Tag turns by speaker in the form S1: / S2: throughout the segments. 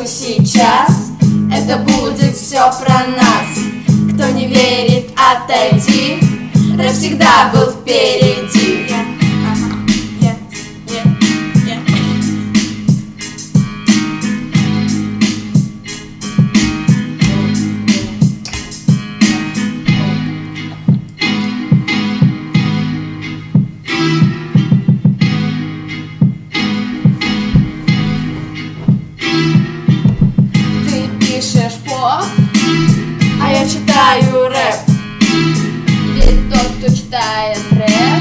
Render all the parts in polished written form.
S1: скажу сейчас, это будет все про нас. Кто не верит, отойди, рэп всегда был впереди. А я читаю рэп. Ведь тот, кто читает рэп,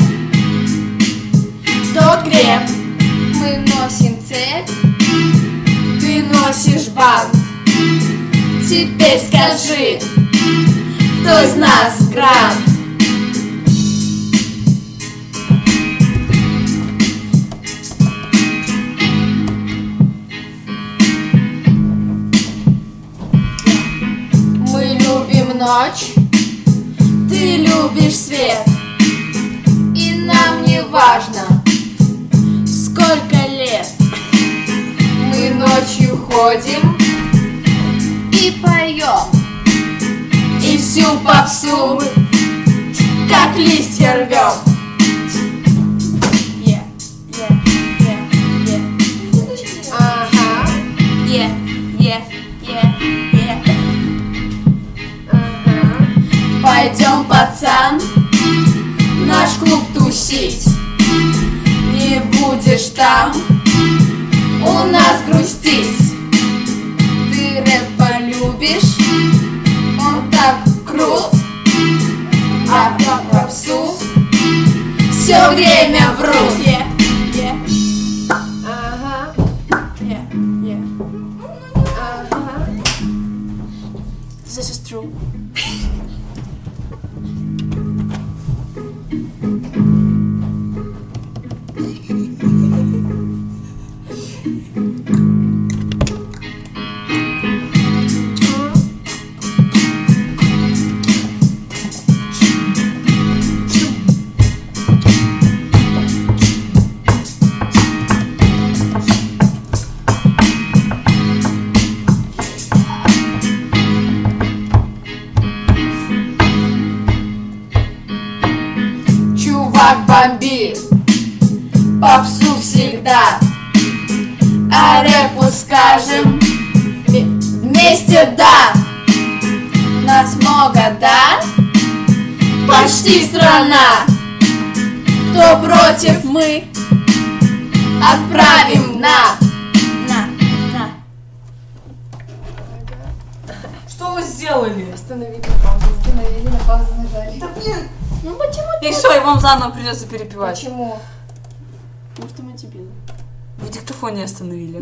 S1: тот греб. Мы носим цепь, ты носишь бант. Теперь скажи, кто из нас грант? Ночь, ты любишь свет, и нам не важно, сколько лет. Мы ночью ходим и поем, и всю попсу мы, как листья, рвем. Ага, Пойдем, пацан, в наш клуб тусить. Не будешь там у нас грустить. Ты рэп полюбишь, он так крут, а про попсу все время врут. This is true. Чувак бомбит попсу всегда, а рэпу скажем вместе да. Нас много, да? Почти страна. Кто против, мы отправим на.
S2: Что вы сделали?
S1: Остановили на паузу нажали.
S2: Да блин!
S1: Ну почему
S2: И все, и вам заново придется перепевать.
S1: Почему?
S3: Потому что мы дебилы.
S2: В диктофоне остановили.